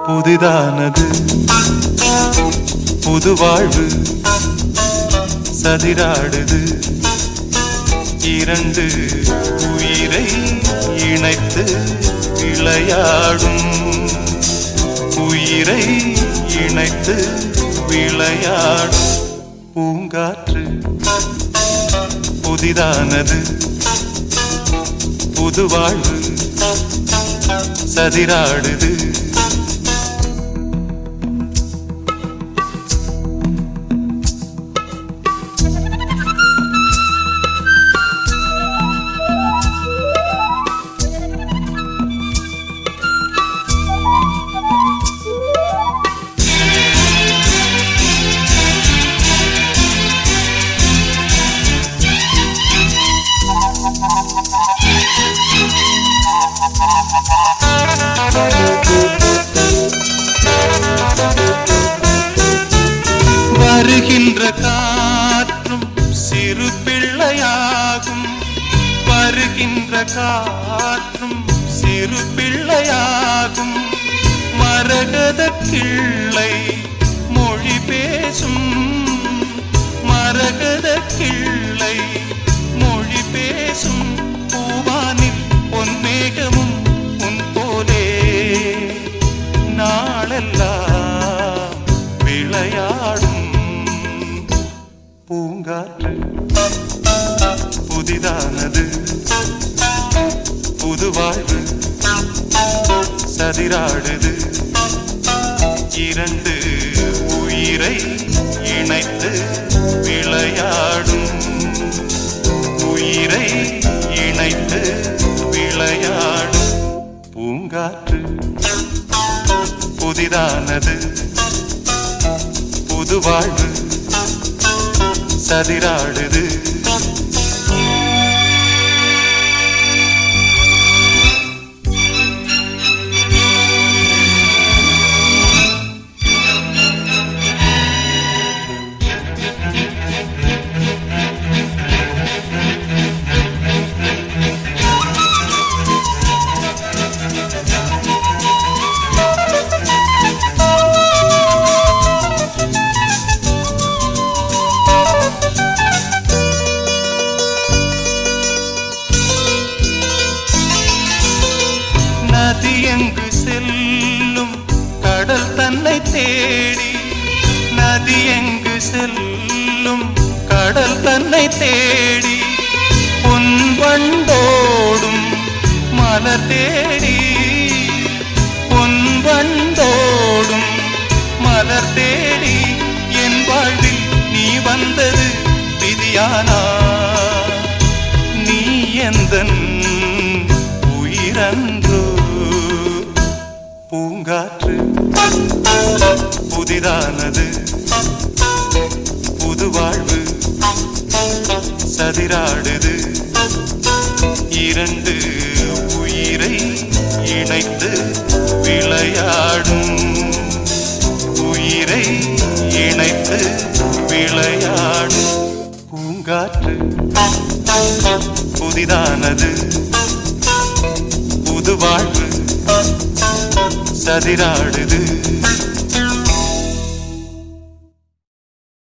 புதிதானது புது வாழ்வு சதிராடுது இரண்டு உயிரை இணைத்து விளையாடும் உயிரை இணைத்து விளையாடும் பூங்காற்று புதிதானது புது வாழ்வு சதிராடுது வருகின்ற காற்றும் சிறு பிள்ளையாகும் வருகின்ற காற்றும் சிறு பிள்ளையாகும் மரகத கிள்ளை மொழி பேசும் மரகத கிள்ளை மொழி பேசும் பூவானில் பொன்மேகமும் உன் போலே நாளெல்லாம் விளையாடும் பூங்காற்று புதிதானது புது வாழ்வு சதிராடுது இரண்டு உயிரை இணைத்து விளையாடும் உயிரை இணைத்து விளையாடும் பூங்காற்று புதிதானது புது வாழ்வு சதிராடுது நதி எங்கு செல்லும் கடல் தன்னை தேடி நதி எங்கு செல்லும் கடல் தன்னை தேடி பொன் வண்டோடும் மலர் தேடி பொன் வண்டோடும் மலர் தேடி என் வாழ்வில் நீ வந்தது விதியானா நீ எந்தன் உயிரன்றோ பூங்காற்று புதிதானது புது வாழ்வு சதிராடுது இரண்டு உயிரை இணைத்து விளையாடும் உயிரை இணைத்து விளையாடும் பூங்காற்று புதிதானது புது வாழ்வு சதிராடுது